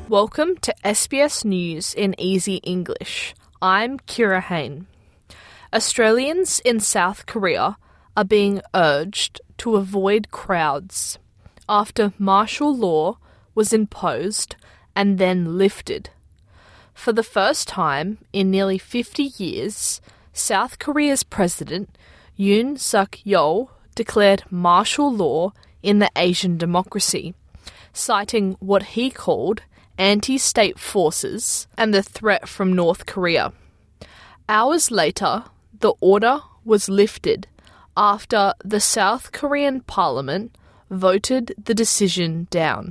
Welcome to SBS News in Easy English. I'm Kira Hain. Australians in South Korea are being urged to avoid crowds after martial law was imposed and then lifted. For the first time in nearly 50 years, South Korea's president, Yoon Suk-yeol, declared martial law in the Asian democracy, citing what he called anti-state forces and the threat from North Korea. Hours later, the order was lifted after the South Korean parliament voted the decision down.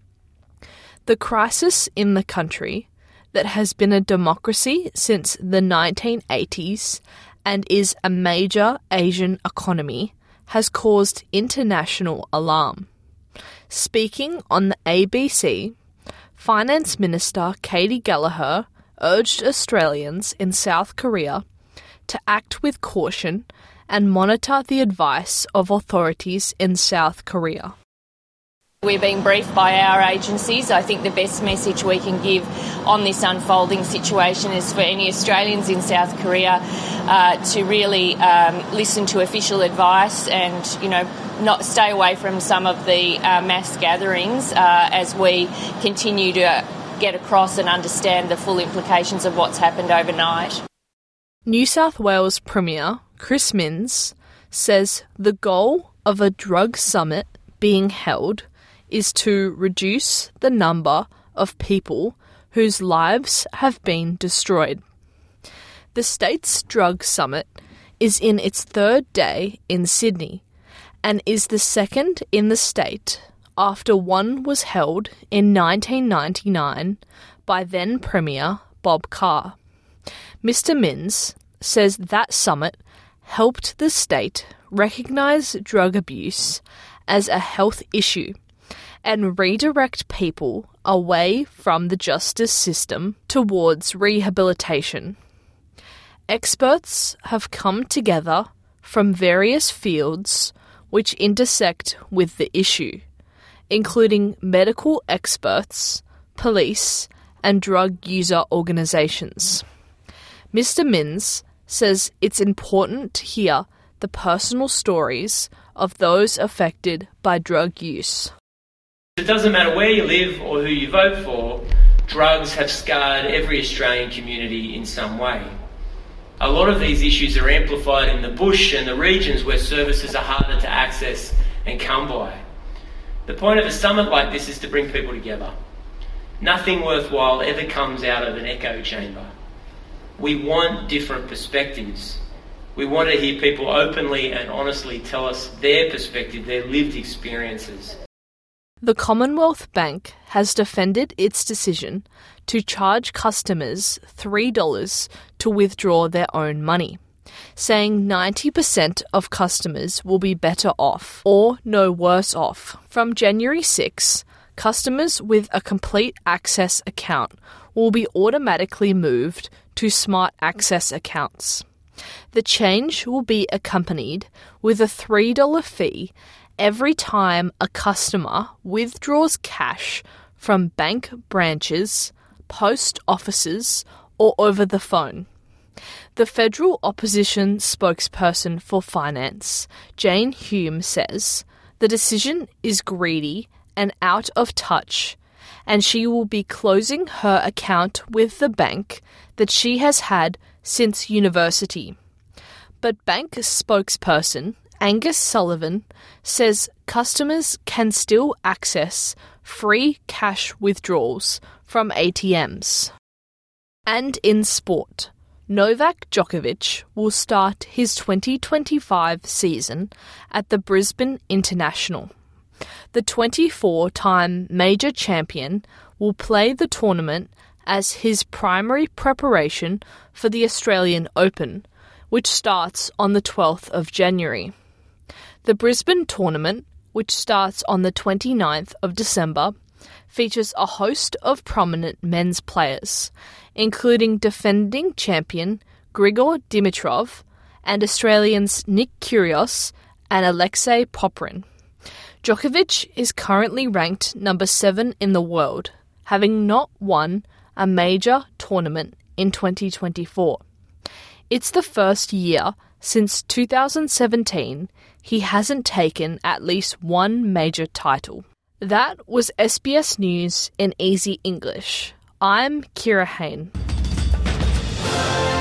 The crisis in the country, that has been a democracy since the 1980s and is a major Asian economy, has caused international alarm. Speaking on the ABC, Finance Minister Katie Gallagher urged Australians in South Korea to act with caution and monitor the advice of authorities in South Korea. We're being briefed by our agencies. I think the best message we can give on this unfolding situation is for any Australians in South Korea to really listen to official advice and, not stay away from some of the mass gatherings as we continue to get across and understand the full implications of what's happened overnight. New South Wales Premier Chris Minns says the goal of a drug summit being held is to reduce the number of people whose lives have been destroyed. The state's drug summit is in its third day in Sydney and is the second in the state after one was held in 1999 by then Premier Bob Carr. Mr. Minns says that summit helped the state recognise drug abuse as a health issue and redirect people away from the justice system towards rehabilitation. Experts have come together from various fields which intersect with the issue, including medical experts, police, and drug user organisations. Mr. Minns says it's important to hear the personal stories of those affected by drug use. It doesn't matter where you live or who you vote for, drugs have scarred every Australian community in some way. A lot of these issues are amplified in the bush and the regions where services are harder to access and come by. The point of a summit like this is to bring people together. Nothing worthwhile ever comes out of an echo chamber. We want different perspectives. We want to hear people openly and honestly tell us their perspective, their lived experiences. The Commonwealth Bank has defended its decision to charge customers $3 to withdraw their own money, saying 90% of customers will be better off or no worse off. From January 6, customers with a complete access account will be automatically moved to smart access accounts. The change will be accompanied with a $3 fee every time a customer withdraws cash from bank branches, post offices, or over the phone. The federal opposition spokesperson for finance, Jane Hume, says the decision is greedy and out of touch, and she will be closing her account with the bank that she has had since university. But bank spokesperson Angus Sullivan says customers can still access free cash withdrawals from ATMs. And in sport, Novak Djokovic will start his 2025 season at the Brisbane International. The 24-time major champion will play the tournament as his primary preparation for the Australian Open, which starts on the 12th of January. The Brisbane tournament, which starts on the 29th of December, features a host of prominent men's players, including defending champion Grigor Dimitrov and Australians Nick Kyrgios and Alexei Popyrin. Djokovic is currently ranked number 7 in the world, having not won a major tournament in 2024. It's the first year since 2017 he hasn't taken at least one major title. That was SBS News in Easy English. I'm Kira Hain.